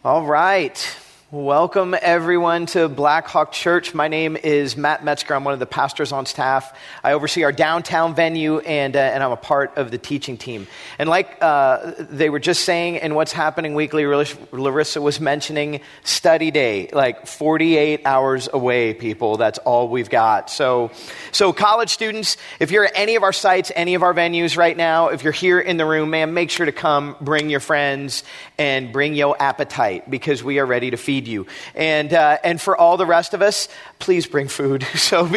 All right. Welcome, everyone, to Black Hawk Church. My name is Matt Metzger. I'm one of the pastors on staff. I oversee our downtown venue, and I'm a part of the teaching team. And like they were just saying in What's Happening Weekly, Larissa was mentioning study day, like 48 hours away, people. That's all we've got. So college students, if you're at any of our sites, any of our venues right now, if you're here in the room, man, make sure to come, bring your friends, and bring your appetite, because we are ready to feed you. And for all the rest of us, please bring food.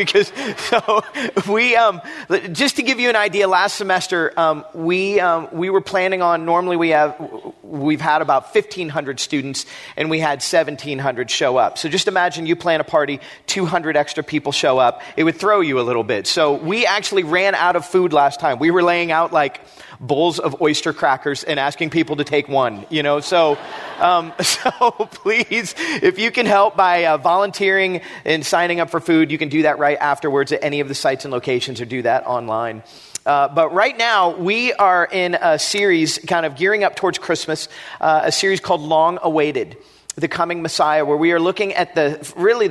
We just to give you an idea, last semester we were planning on, normally we've had about 1,500 students, and we had 1,700 show up. So just imagine you plan a party, 200 extra people show up. It would throw you a little bit. So we actually ran out of food last time. We were laying out like bowls of oyster crackers and asking people to take one, So please, if you can help by volunteering and signing up for food, you can do that right afterwards at any of the sites and locations, or do that online. But right now, we are in a series kind of gearing up towards Christmas, a series called Long Awaited, the Coming Messiah, where we are looking at the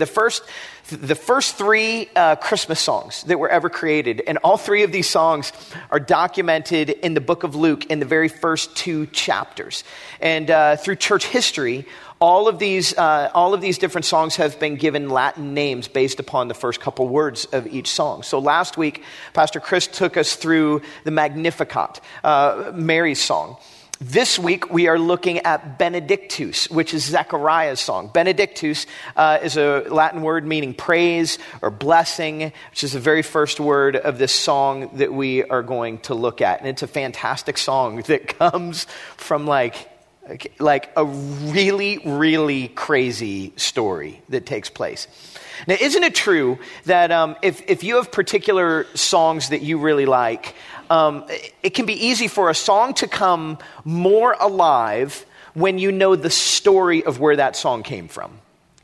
first three Christmas songs that were ever created. And all three of these songs are documented in the book of Luke in the very first two chapters. And through church history, all of these different songs have been given Latin names based upon the first couple words of each song. So last week, Pastor Chris took us through the Magnificat, Mary's song. This week, we are looking at Benedictus, which is Zechariah's song. Benedictus is a Latin word meaning praise or blessing, which is the very first word of this song that we are going to look at. And it's a fantastic song that comes from like a really, really crazy story that takes place. Now, isn't it true that if you have particular songs that you really like, it can be easy for a song to come more alive when you know the story of where that song came from?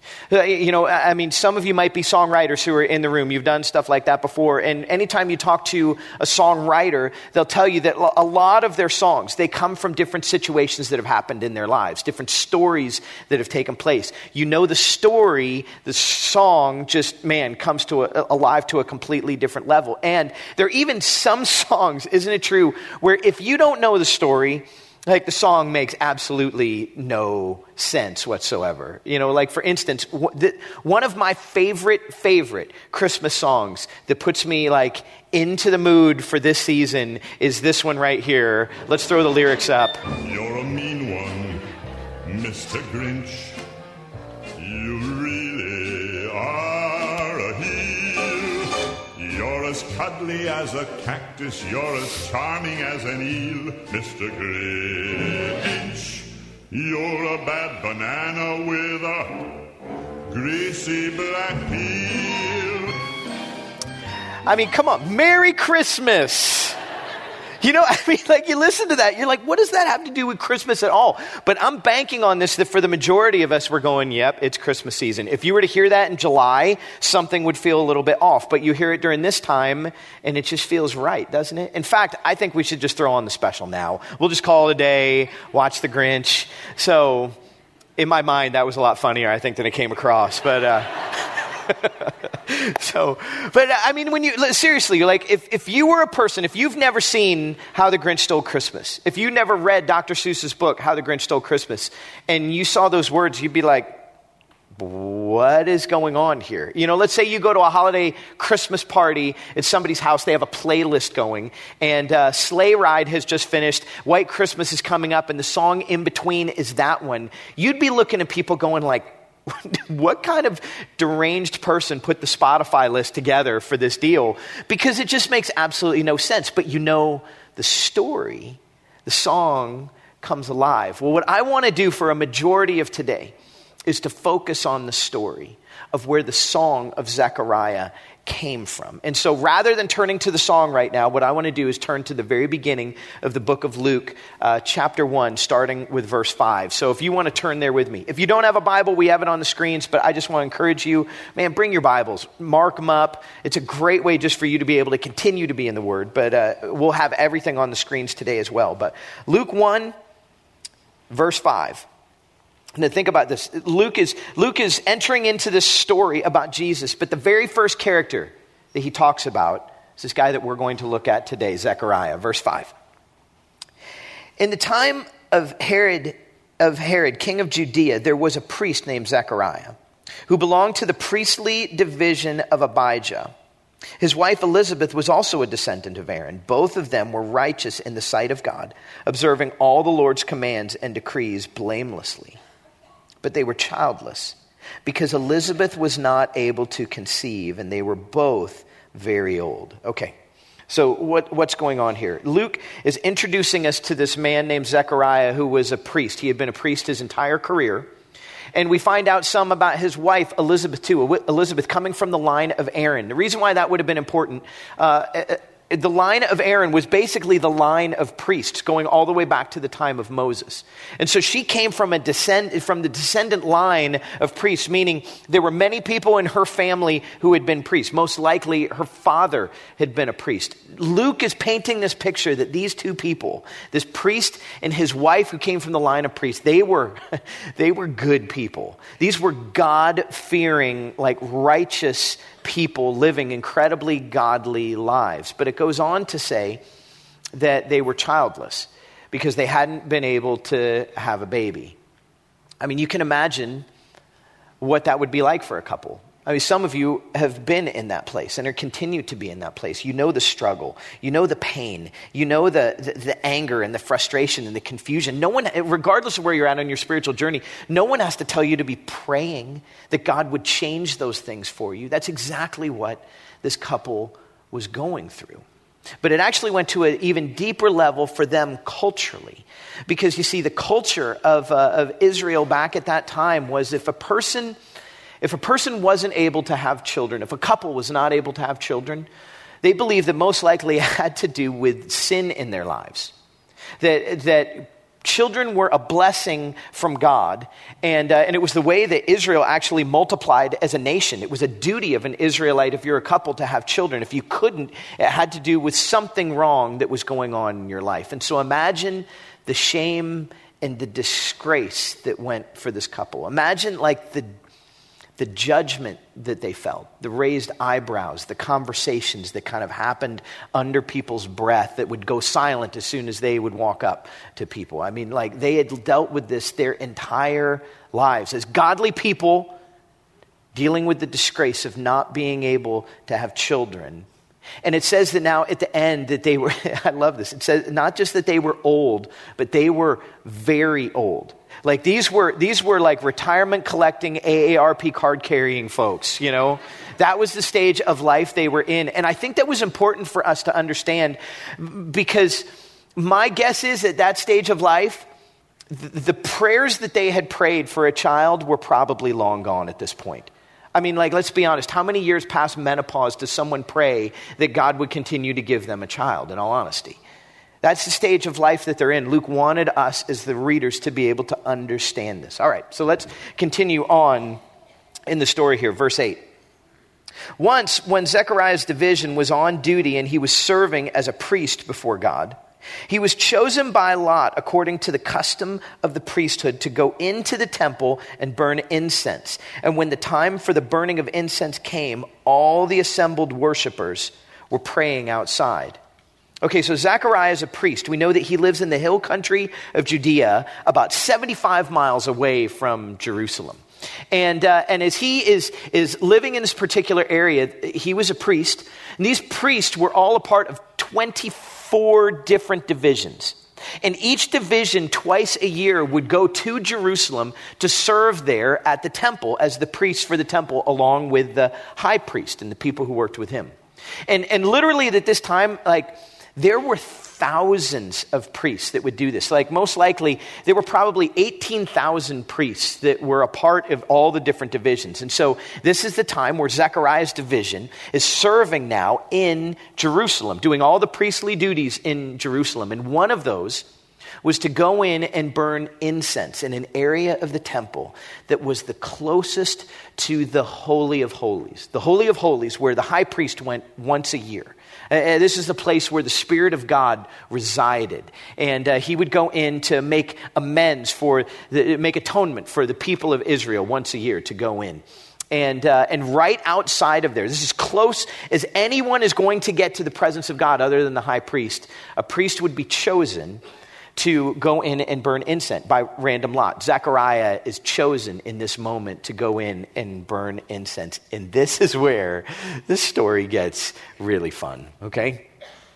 Some of you might be songwriters who are in the room. You've done stuff like that before. And anytime you talk to a songwriter, they'll tell you that a lot of their songs, they come from different situations that have happened in their lives, different stories that have taken place. You know the story, the song just, comes alive to a completely different level. And there are even some songs, isn't it true, where if you don't know the story, like the song makes absolutely no sense whatsoever. Like for instance, one of my favorite Christmas songs that puts me like into the mood for this season is this one right here. Let's throw the lyrics up. You're a mean one, Mr. Grinch. You really are a heel. You're as cuddly as a cactus. You're as charming as an eel, Mr. Grinch. You're a bad banana with a greasy black peel. Come on. Merry Christmas. You listen to that, you're like, what does that have to do with Christmas at all? But I'm banking on this, that for the majority of us, we're going, yep, it's Christmas season. If you were to hear that in July, something would feel a little bit off. But you hear it during this time, and it just feels right, doesn't it? In fact, I think we should just throw on the special now. We'll just call it a day, watch The Grinch. So, in my mind, that was a lot funnier, I think, than it came across. But... when you seriously, like if you were a person, if you've never seen How the Grinch Stole Christmas, if you never read Dr. Seuss's book, How the Grinch Stole Christmas, and you saw those words, you'd be like, what is going on here? Let's say you go to a holiday Christmas party at somebody's house. They have a playlist going, and Sleigh Ride has just finished. White Christmas is coming up, and the song in between is that one. You'd be looking at people going like, what kind of deranged person put the Spotify list together for this deal? Because it just makes absolutely no sense. But the story, the song comes alive. Well, what I want to do for a majority of today is to focus on the story of where the song of Zechariah came from. And so rather than turning to the song right now, what I want to do is turn to the very beginning of the book of Luke, chapter 1, starting with verse 5. So if you want to turn there with me. If you don't have a Bible, we have it on the screens, but I just want to encourage you, bring your Bibles, mark them up. It's a great way just for you to be able to continue to be in the Word, but we'll have everything on the screens today as well. But Luke 1, verse 5. Now think about this. Luke is entering into this story about Jesus, but the very first character that he talks about is this guy that we're going to look at today, Zechariah. Verse 5. In the time of Herod, king of Judea, there was a priest named Zechariah, who belonged to the priestly division of Abijah. His wife Elizabeth was also a descendant of Aaron. Both of them were righteous in the sight of God, observing all the Lord's commands and decrees blamelessly. But they were childless, because Elizabeth was not able to conceive, and they were both very old. Okay, so what's going on here? Luke is introducing us to this man named Zechariah, who was a priest. He had been a priest his entire career. And we find out some about his wife, Elizabeth, too. Elizabeth coming from the line of Aaron. The reason why that would have been important, the line of Aaron was basically the line of priests going all the way back to the time of Moses. And so she came from the descendant line of priests, meaning there were many people in her family who had been priests. Most likely her father had been a priest. Luke is painting this picture that these two people, this priest and his wife who came from the line of priests, they were good people. These were God-fearing, righteous people living incredibly godly lives. But it goes on to say that they were childless because they hadn't been able to have a baby. I mean, you can imagine what that would be like for a couple. I mean, some of you have been in that place and are continue to be in that place. You know the struggle. You know the pain. You know the anger and the frustration and the confusion. No one, regardless of where you're at on your spiritual journey, no one has to tell you to be praying that God would change those things for you. That's exactly what this couple was going through. But it actually went to an even deeper level for them culturally. Because you see, the culture of Israel back at that time was if a person wasn't able to have children, if a couple was not able to have children, they believed that most likely it had to do with sin in their lives. That children were a blessing from God, and it was the way that Israel actually multiplied as a nation. It was a duty of an Israelite, if you're a couple, to have children. If you couldn't, it had to do with something wrong that was going on in your life. And so imagine the shame and the disgrace that went for this couple. Imagine the judgment that they felt, the raised eyebrows, the conversations that kind of happened under people's breath that would go silent as soon as they would walk up to people. I mean, they had dealt with this their entire lives as godly people dealing with the disgrace of not being able to have children. And it says that now at the end that they were, I love this, it says not just that they were old, but they were very old. These were retirement collecting AARP card carrying folks, you know. That was the stage of life they were in. And I think that was important for us to understand, because my guess is at that stage of life, the prayers that they had prayed for a child were probably long gone at this point. I mean, let's be honest. How many years past menopause does someone pray that God would continue to give them a child, in all honesty? That's the stage of life that they're in. Luke wanted us as the readers to be able to understand this. All right, so let's continue on in the story here. Verse 8. Once, when Zechariah's division was on duty and he was serving as a priest before God, he was chosen by lot according to the custom of the priesthood to go into the temple and burn incense. And when the time for the burning of incense came, all the assembled worshipers were praying outside. Okay, so Zechariah is a priest. We know that he lives in the hill country of Judea, about 75 miles away from Jerusalem. And as he is living in this particular area, he was a priest. And these priests were all a part of 24 different divisions. And each division twice a year would go to Jerusalem to serve there at the temple as the priest for the temple, along with the high priest and the people who worked with him. And literally at this time, there were thousands of priests that would do this. Most likely, there were probably 18,000 priests that were a part of all the different divisions. And so this is the time where Zechariah's division is serving now in Jerusalem, doing all the priestly duties in Jerusalem. And one of those was to go in and burn incense in an area of the temple that was the closest to the Holy of Holies. The Holy of Holies, where the high priest went once a year. This is the place where the Spirit of God resided. And he would go in to make amends make atonement for the people of Israel once a year to go in. And right outside of there, this is as close as anyone is going to get to the presence of God other than the high priest. A priest would be chosen to go in and burn incense by random lot. Zechariah is chosen in this moment to go in and burn incense. And this is where this story gets really fun, okay?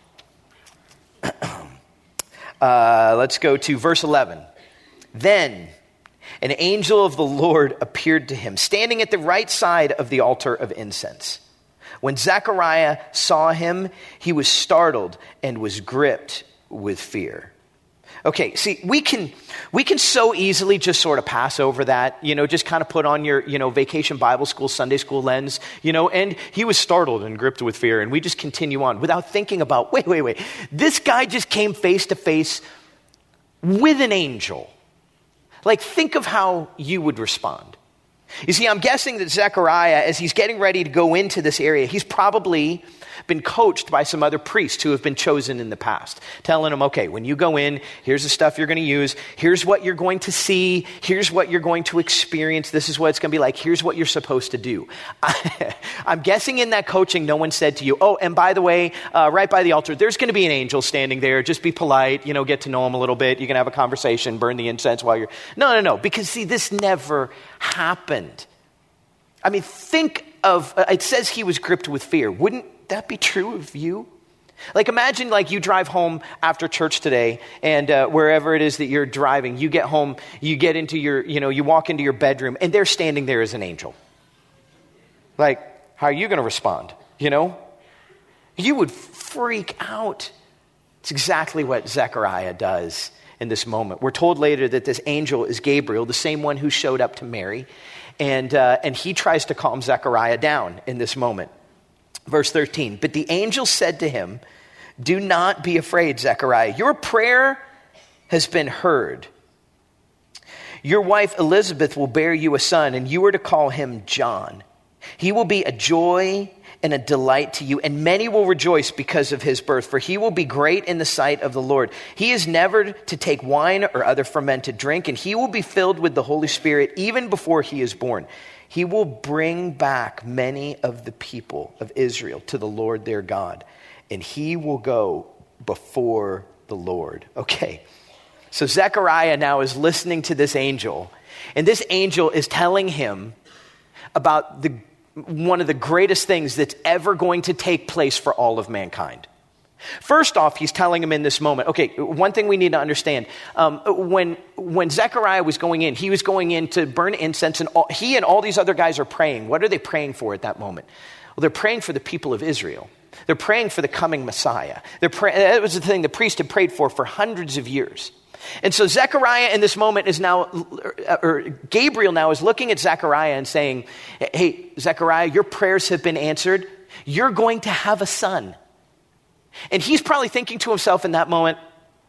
Let's go to verse 11. Then an angel of the Lord appeared to him, standing at the right side of the altar of incense. When Zechariah saw him, he was startled and was gripped with fear. Okay, see, we can so easily just sort of pass over that, just kind of put on your, vacation Bible school, Sunday school lens, and he was startled and gripped with fear, and we just continue on without thinking about, wait. This guy just came face to face with an angel. Like, think of how you would respond. You see, I'm guessing that Zechariah, as he's getting ready to go into this area, he's probably been coached by some other priests who have been chosen in the past, telling him, okay, when you go in, here's the stuff you're going to use. Here's what you're going to see. Here's what you're going to experience. This is what it's going to be like. Here's what you're supposed to do. I'm guessing in that coaching, no one said to you, oh, and by the way, right by the altar, there's going to be an angel standing there. Just be polite, get to know him a little bit. You can have a conversation, burn the incense while you're... No. Because see, this never happened. I mean, think of, it says he was gripped with fear. Wouldn't that be true of you? Like, imagine like you drive home after church today, and wherever it is that you're driving, you get home, you get into your, you walk into your bedroom, and they're standing there as an angel. Like, how are you going to respond? You would freak out. It's exactly what Zechariah does in this moment. We're told later that this angel is Gabriel, the same one who showed up to Mary, and he tries to calm Zechariah down in this moment. Verse 13, but the angel said to him, do not be afraid, Zechariah. Your prayer has been heard. Your wife Elizabeth will bear you a son, and you are to call him John. He will be a joy and a delight to you, and many will rejoice because of his birth, for he will be great in the sight of the Lord. He is never to take wine or other fermented drink, and he will be filled with the Holy Spirit even before he is born. He will bring back many of the people of Israel to the Lord their God, and he will go before the Lord. Okay, so Zechariah now is listening to this angel, and this angel is telling him about one of the greatest things that's ever going to take place for all of mankind. First off, he's telling him in this moment, okay, one thing we need to understand, when Zechariah was going in, he was going in to burn incense, and he and all these other guys are praying. What are they praying for at that moment? Well, they're praying for the people of Israel. They're praying for the coming Messiah. That was the thing the priest had prayed for hundreds of years. And so Zechariah in this moment is now, or Gabriel now is looking at Zechariah and saying, hey, Zechariah, your prayers have been answered. You're going to have a son. And he's probably thinking to himself in that moment,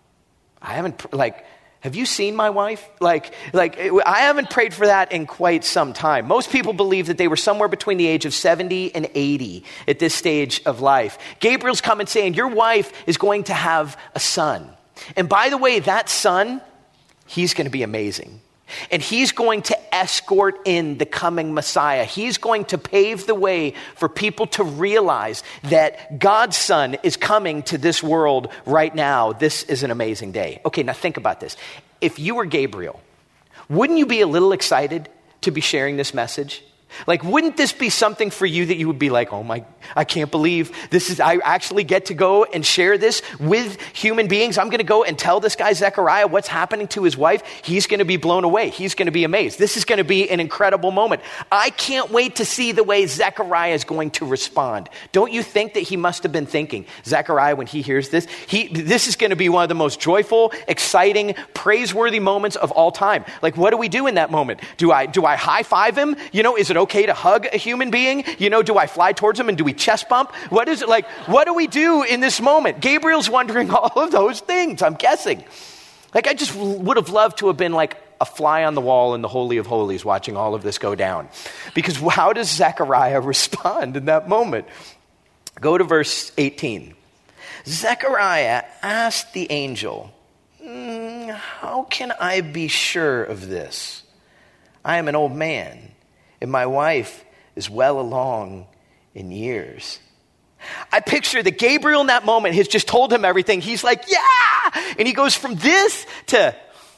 have you seen my wife? I haven't prayed for that in quite some time. Most people believe that they were somewhere between the age of 70 and 80 at this stage of life. Gabriel's coming saying, your wife is going to have a son. And by the way, that son, he's going to be amazing. And he's going to escort in the coming Messiah. He's going to pave the way for people to realize that God's son is coming to this world right now. This is an amazing day. Okay, now think about this. If you were Gabriel, wouldn't you be a little excited to be sharing this message? Like, wouldn't this be something for you that you would be like, oh my, I can't believe I actually get to go and share this with human beings. I'm going to go and tell this guy Zechariah what's happening to his wife. He's going to be blown away. He's going to be amazed. This is going to be an incredible moment. I can't wait to see the way Zechariah is going to respond. Don't you think that he must have been thinking, Zechariah, when he hears this, this is going to be one of the most joyful, exciting, praiseworthy moments of all time. Like, what do we do in that moment? Do I high five him? Is it okay to hug a human being? Do I fly towards him and do we chest bump? What is it like? What do we do in this moment? Gabriel's wondering all of those things, I'm guessing. Like, I just would have loved to have been like a fly on the wall in the Holy of Holies watching all of this go down. Because how does Zechariah respond in that moment? Go to verse 18. Zechariah asked the angel, how can I be sure of this? I am an old man, and my wife is well along in years. I picture that Gabriel in that moment has just told him everything. He's like, yeah! And he goes from this to,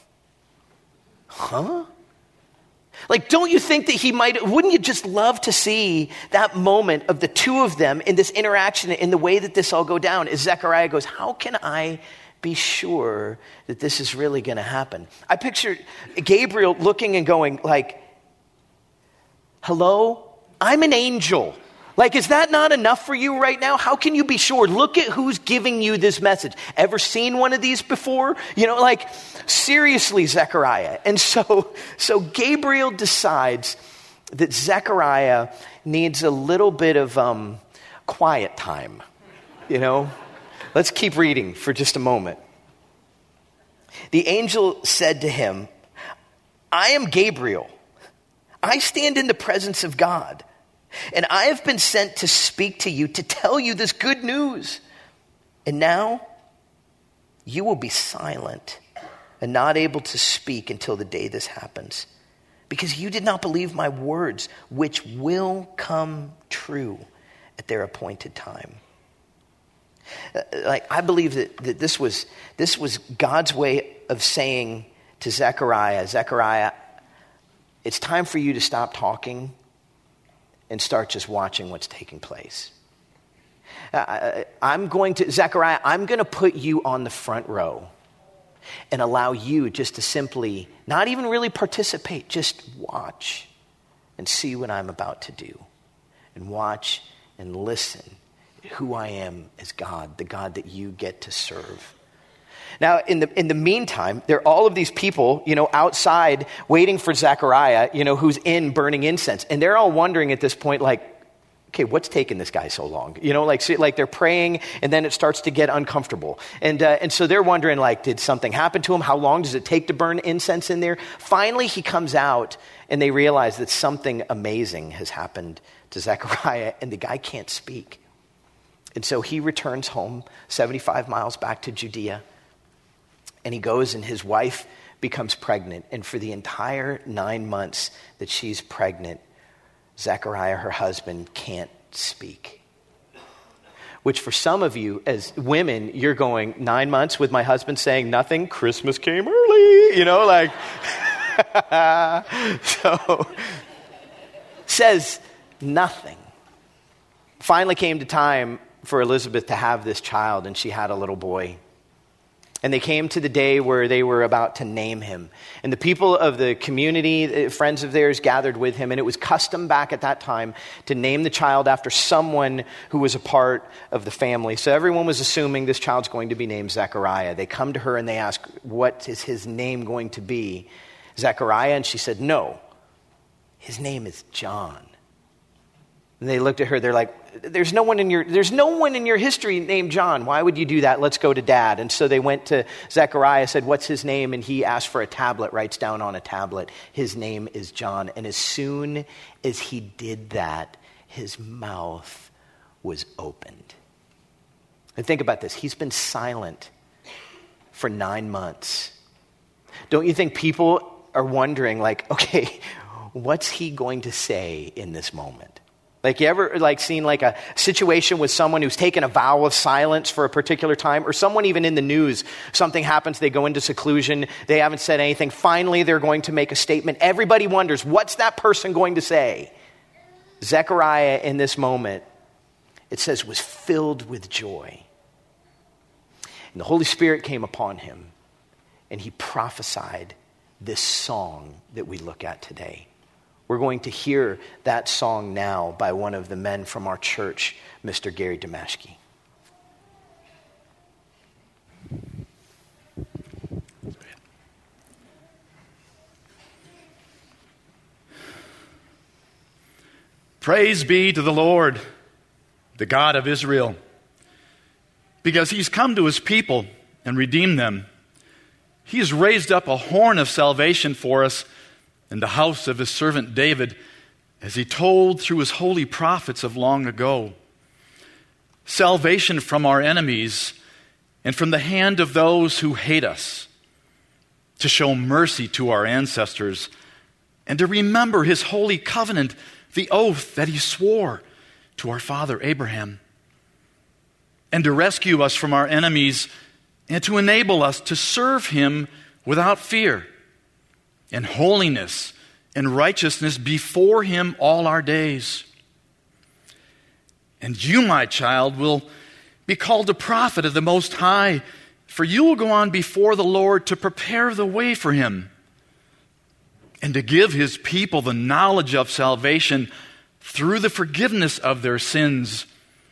huh? Like, don't you think that wouldn't you just love to see that moment of the two of them in this interaction, in the way that this all go down, as Zechariah goes, how can I be sure that this is really going to happen? I picture Gabriel looking and going like, hello, I'm an angel. Like, is that not enough for you right now? How can you be sure? Look at who's giving you this message. Ever seen one of these before? Like, seriously, Zechariah. And so Gabriel decides that Zechariah needs a little bit of quiet time. Let's keep reading for just a moment. The angel said to him, I am Gabriel. I stand in the presence of God. And I have been sent to speak to you, to tell you this good news. And now you will be silent and not able to speak until the day this happens, because you did not believe my words, which will come true at their appointed time. I believe that this was God's way of saying to Zechariah, it's time for you to stop talking and start just watching what's taking place. Zechariah, I'm going to put you on the front row and allow you just to simply, not even really participate, just watch and see what I'm about to do. And watch and listen who I am as God, the God that you get to serve. Now, in the meantime, there are all of these people, outside waiting for Zechariah, who's in burning incense. And they're all wondering at this point, like, okay, what's taking this guy so long? Like they're praying, and then it starts to get uncomfortable. And so they're wondering, like, did something happen to him? How long does it take to burn incense in there? Finally, he comes out, and they realize that something amazing has happened to Zechariah, and the guy can't speak. And so he returns home 75 miles back to Judea. And he goes, and his wife becomes pregnant. And for the entire 9 months that she's pregnant, Zechariah, her husband, can't speak. Which for some of you, as women, you're going, 9 months with my husband saying nothing? Christmas came early, So, says nothing. Finally came to time for Elizabeth to have this child, and she had a little boy. And they came to the day where they were about to name him. And the people of the community, friends of theirs, gathered with him. And it was custom back at that time to name the child after someone who was a part of the family. So everyone was assuming this child's going to be named Zechariah. They come to her and they ask, what is his name going to be? Zechariah? And she said, no, his name is John. And they looked at her, they're like, there's no one in your history named John. Why would you do that? Let's go to Dad. And so they went to Zechariah, said, what's his name? And he asked for a tablet, writes down on a tablet, his name is John. And as soon as he did that, his mouth was opened. And think about this. He's been silent for 9 months. Don't you think people are wondering, like, okay, what's he going to say in this moment? Like, you ever seen a situation with someone who's taken a vow of silence for a particular time, or someone even in the news, something happens, they go into seclusion, they haven't said anything, finally they're going to make a statement. Everybody wonders, what's that person going to say? Zechariah in this moment, it says, was filled with joy. And the Holy Spirit came upon him, and he prophesied this song that we look at today. We're going to hear that song now by one of the men from our church, Mr. Gary Damashki. Praise be to the Lord, the God of Israel, because he's come to his people and redeemed them. He has raised up a horn of salvation for us in the house of his servant David, as he told through his holy prophets of long ago. Salvation from our enemies and from the hand of those who hate us, to show mercy to our ancestors, and to remember his holy covenant, the oath that he swore to our father Abraham, and to rescue us from our enemies and to enable us to serve him without fear, in holiness and righteousness before him all our days. And you, my child, will be called a prophet of the Most High, for you will go on before the Lord to prepare the way for him, and to give his people the knowledge of salvation through the forgiveness of their sins,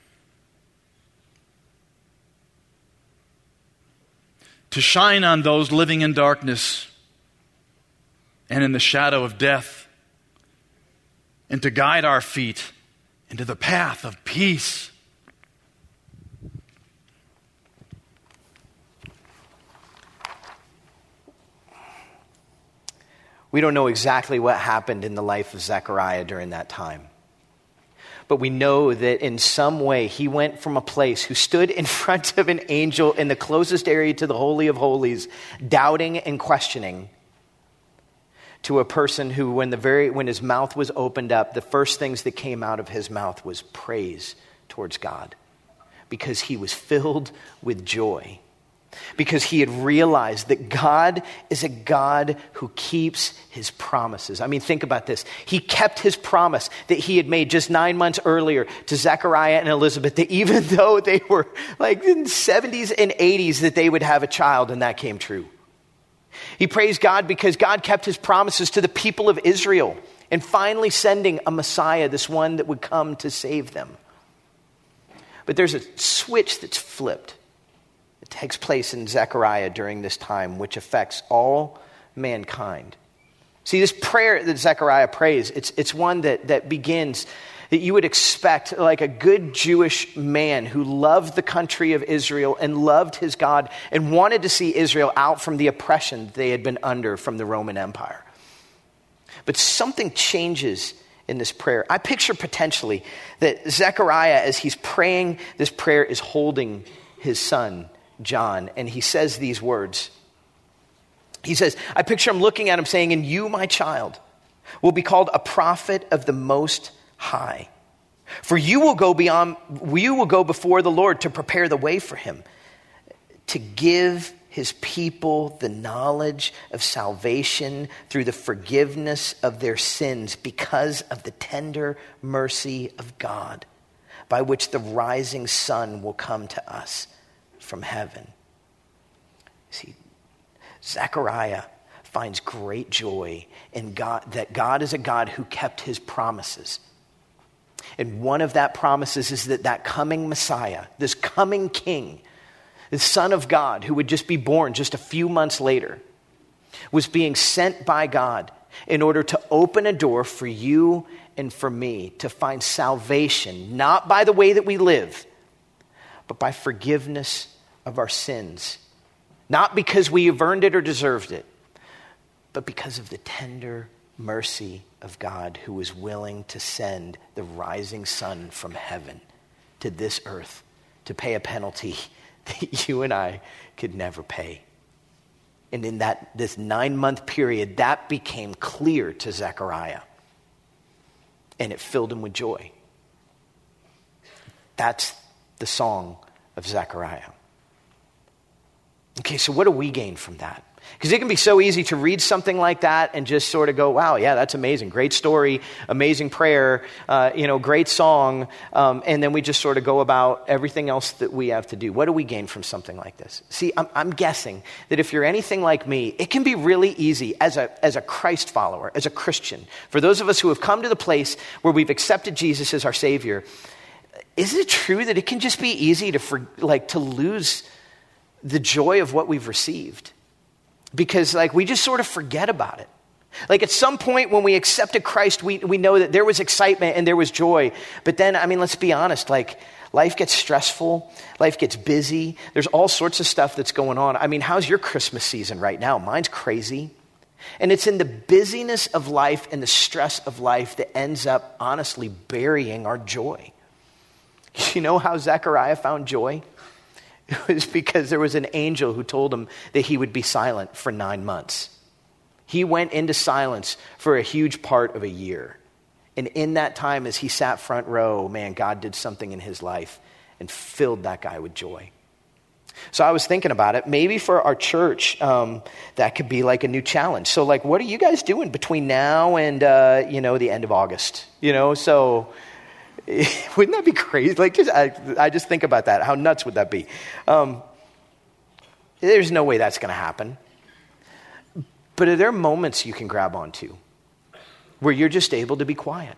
to shine on those living in darkness and in the shadow of death, and to guide our feet into the path of peace. We don't know exactly what happened in the life of Zechariah during that time. But we know that in some way he went from a place who stood in front of an angel in the closest area to the Holy of Holies, doubting and questioning, to a person who, when his mouth was opened up, the first things that came out of his mouth was praise towards God, because he was filled with joy. Because he had realized that God is a God who keeps his promises. I mean, think about this. He kept his promise that he had made just 9 months earlier to Zechariah and Elizabeth, that even though they were like in 70s and 80s, that they would have a child, and that came true. He praised God because God kept his promises to the people of Israel, and finally sending a Messiah, this one that would come to save them. But there's a switch that's flipped. It takes place in Zechariah during this time, which affects all mankind. See, this prayer that Zechariah prays, it's one that begins, that you would expect like a good Jewish man who loved the country of Israel and loved his God and wanted to see Israel out from the oppression they had been under from the Roman Empire. But something changes in this prayer. I picture potentially that Zechariah, as he's praying this prayer, is holding his son, John, and he says these words. He says, I picture him looking at him saying, and you, my child, will be called a prophet of the Most High. For you will go before the Lord to prepare the way for him, to give his people the knowledge of salvation through the forgiveness of their sins because of the tender mercy of God, by which the rising sun will come to us from heaven. See, Zechariah finds great joy in God, that God is a God who kept his promises. And one of that promises is that coming Messiah, this coming king, the Son of God, who would just be born just a few months later, was being sent by God in order to open a door for you and for me to find salvation, not by the way that we live, but by forgiveness of our sins. Not because we have earned it or deserved it, but because of the tender mercy of God, who was willing to send the rising sun from heaven to this earth to pay a penalty that you and I could never pay. And in this 9-month period, that became clear to Zechariah, and it filled him with joy. That's the song of Zechariah. Okay, so what do we gain from that? Because it can be so easy to read something like that and just sort of go, wow, yeah, that's amazing. Great story, amazing prayer, great song. And then we just sort of go about everything else that we have to do. What do we gain from something like this? See, I'm guessing that if you're anything like me, it can be really easy as a Christ follower, as a Christian. For those of us who have come to the place where we've accepted Jesus as our Savior, is it true that it can just be easy to lose the joy of what we've received? Because we just sort of forget about it. At some point when we accepted Christ, we know that there was excitement and there was joy. But then, let's be honest, Life gets stressful. Life gets busy. There's all sorts of stuff that's going on. I mean, how's your Christmas season right now? Mine's crazy. And it's in the busyness of life and the stress of life that ends up honestly burying our joy. You know how Zechariah found joy? It was because there was an angel who told him that he would be silent for 9 months. He went into silence for a huge part of a year. And in that time, as he sat front row, man, God did something in his life and filled that guy with joy. So I was thinking about it. Maybe for our church, that could be like a new challenge. So like, what are you guys doing between now and, the end of August? So wouldn't that be crazy? Like, I just think about that. How nuts would that be? There's no way that's going to happen. But are there moments you can grab onto where you're just able to be quiet?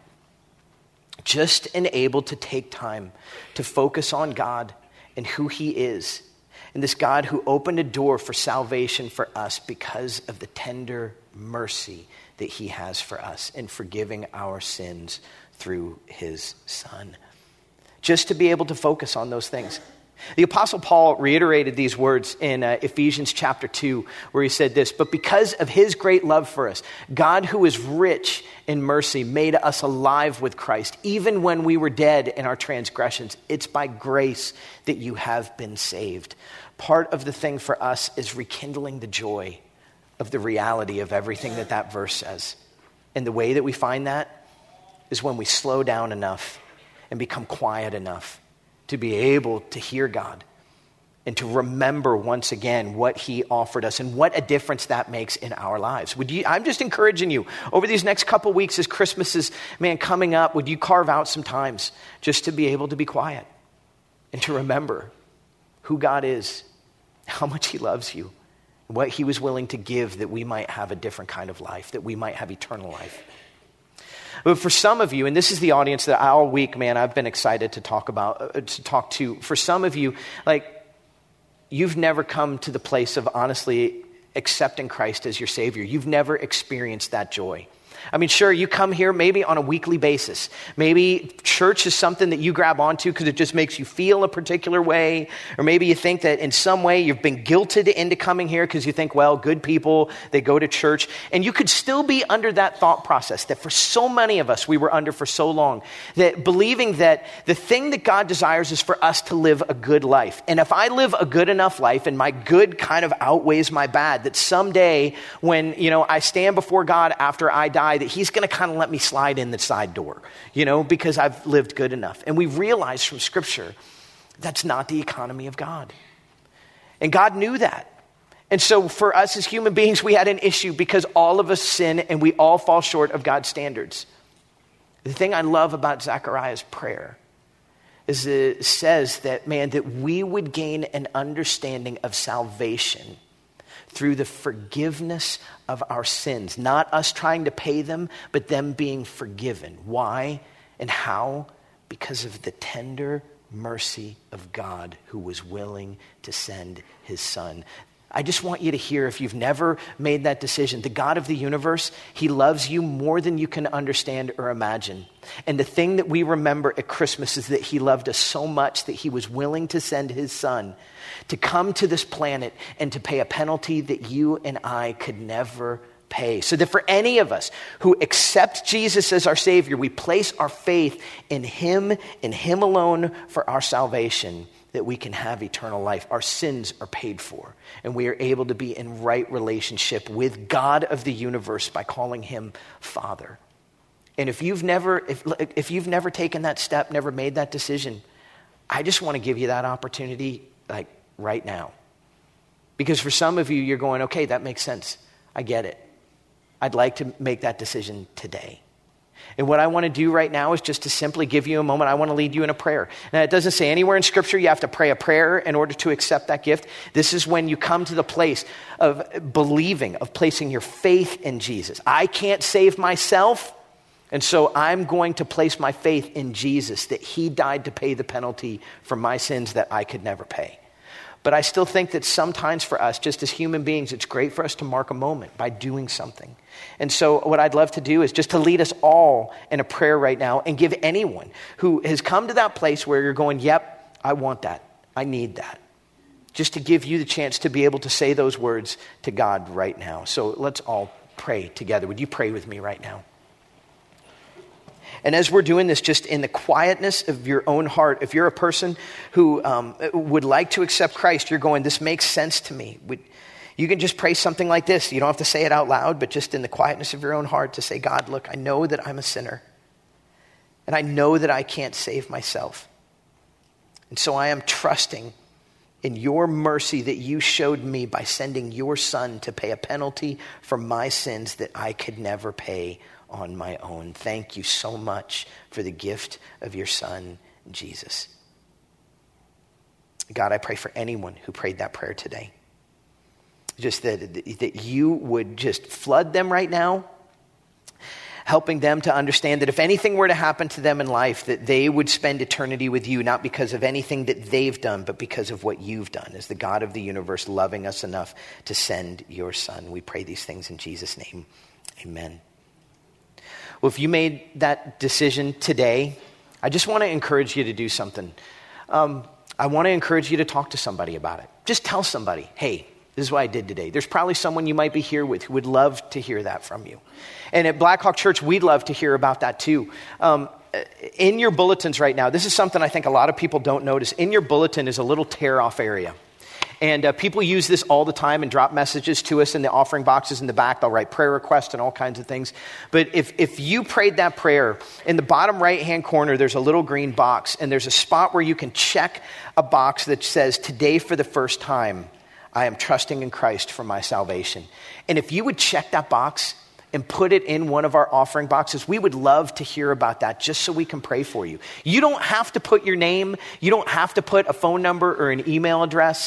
Just and able to take time to focus on God and who he is. And this God who opened a door for salvation for us because of the tender mercy that he has for us in forgiving our sins through his son. Just to be able to focus on those things. The Apostle Paul reiterated these words in Ephesians chapter 2, where he said this, "But because of his great love for us, God, who is rich in mercy, made us alive with Christ, even when we were dead in our transgressions. It's by grace that you have been saved." Part of the thing for us is rekindling the joy of the reality of everything that verse says. And the way that we find that is when we slow down enough and become quiet enough to be able to hear God and to remember once again what he offered us and what a difference that makes in our lives. I'm just encouraging you over these next couple weeks as Christmas is, coming up, would you carve out some times just to be able to be quiet and to remember who God is, how much he loves you, what he was willing to give that we might have a different kind of life, that we might have eternal life. But for some of you, and this is the audience that all week, I've been excited to talk to. For some of you, you've never come to the place of honestly accepting Christ as your Savior. You've never experienced that joy. Sure, you come here maybe on a weekly basis. Maybe church is something that you grab onto because it just makes you feel a particular way. Or maybe you think that in some way you've been guilted into coming here because you think, well, good people, they go to church. And you could still be under that thought process that for so many of us we were under for so long, that believing that the thing that God desires is for us to live a good life. And if I live a good enough life and my good kind of outweighs my bad, that someday when, I stand before God after I die, that he's going to kind of let me slide in the side door, because I've lived good enough. And we realize from Scripture that's not the economy of God. And God knew that. And so for us as human beings, we had an issue because all of us sin and we all fall short of God's standards. The thing I love about Zechariah's prayer is it says that, that we would gain an understanding of salvation through the forgiveness of our sins. Not us trying to pay them, but them being forgiven. Why and how? Because of the tender mercy of God who was willing to send his son. I just want you to hear, if you've never made that decision, the God of the universe, he loves you more than you can understand or imagine. And the thing that we remember at Christmas is that he loved us so much that he was willing to send his son to come to this planet and to pay a penalty that you and I could never pay. So that for any of us who accept Jesus as our Savior, we place our faith in him alone for our salvation, that we can have eternal life. Our sins are paid for, and we are able to be in right relationship with God of the universe by calling him Father. And if you've never taken that step, never made that decision, I just want to give you that opportunity right now. Because for some of you, you're going, okay, that makes sense. I get it. I'd like to make that decision today. And what I want to do right now is just to simply give you a moment. I want to lead you in a prayer. Now, it doesn't say anywhere in Scripture you have to pray a prayer in order to accept that gift. This is when you come to the place of believing, of placing your faith in Jesus. I can't save myself, and so I'm going to place my faith in Jesus, that he died to pay the penalty for my sins that I could never pay. But I still think that sometimes for us, just as human beings, it's great for us to mark a moment by doing something. And so what I'd love to do is just to lead us all in a prayer right now and give anyone who has come to that place where you're going, yep, I want that. I need that. Just to give you the chance to be able to say those words to God right now. So let's all pray together. Would you pray with me right now? And as we're doing this, just in the quietness of your own heart, if you're a person who would like to accept Christ, you're going, this makes sense to me. You can just pray something like this. You don't have to say it out loud, but just in the quietness of your own heart to say, God, look, I know that I'm a sinner. And I know that I can't save myself. And so I am trusting in your mercy that you showed me by sending your son to pay a penalty for my sins that I could never pay on my own. Thank you so much for the gift of your son, Jesus. God, I pray for anyone who prayed that prayer today. Just that you would just flood them right now, helping them to understand that if anything were to happen to them in life, that they would spend eternity with you, not because of anything that they've done, but because of what you've done as the God of the universe, loving us enough to send your son. We pray these things in Jesus' name. Amen. Well, if you made that decision today, I just want to encourage you to do something. I want to encourage you to talk to somebody about it. Just tell somebody, hey, this is what I did today. There's probably someone you might be here with who would love to hear that from you. And at Blackhawk Church, we'd love to hear about that too. In your bulletins right now, this is something I think a lot of people don't notice. In your bulletin is a little tear-off area. And people use this all the time and drop messages to us in the offering boxes in the back. They'll write prayer requests and all kinds of things. But if you prayed that prayer, in the bottom right-hand corner, there's a little green box. And there's a spot where you can check a box that says, today for the first time, I am trusting in Christ for my salvation. And if you would check that box and put it in one of our offering boxes, we would love to hear about that just so we can pray for you. You don't have to put your name. You don't have to put a phone number or an email address.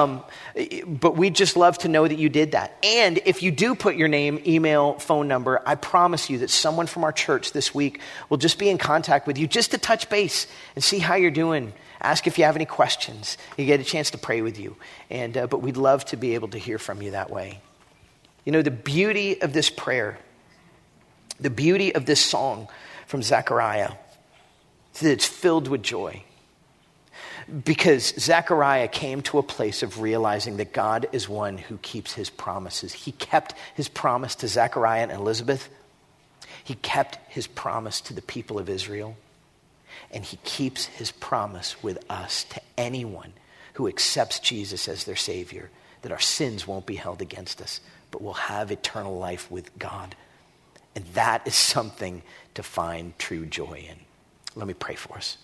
But we'd just love to know that you did that. And if you do put your name, email, phone number, I promise you that someone from our church this week will just be in contact with you just to touch base and see how you're doing. Ask if you have any questions. You get a chance to pray with you. But we'd love to be able to hear from you that way. You know, the beauty of this prayer, the beauty of this song from Zechariah, is that it's filled with joy. Because Zechariah came to a place of realizing that God is one who keeps his promises. He kept his promise to Zechariah and Elizabeth. He kept his promise to the people of Israel. And he keeps his promise with us to anyone who accepts Jesus as their Savior, that our sins won't be held against us, but we'll have eternal life with God. And that is something to find true joy in. Let me pray for us.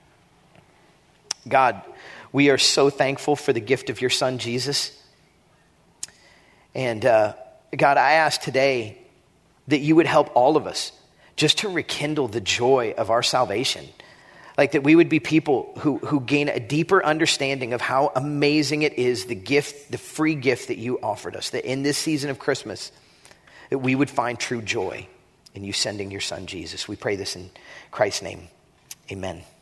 God, we are so thankful for the gift of your son, Jesus. And God, I ask today that you would help all of us just to rekindle the joy of our salvation. Like that we would be people who gain a deeper understanding of how amazing it is, the gift, the free gift that you offered us. That in this season of Christmas, that we would find true joy in you sending your son, Jesus. We pray this in Christ's name. Amen.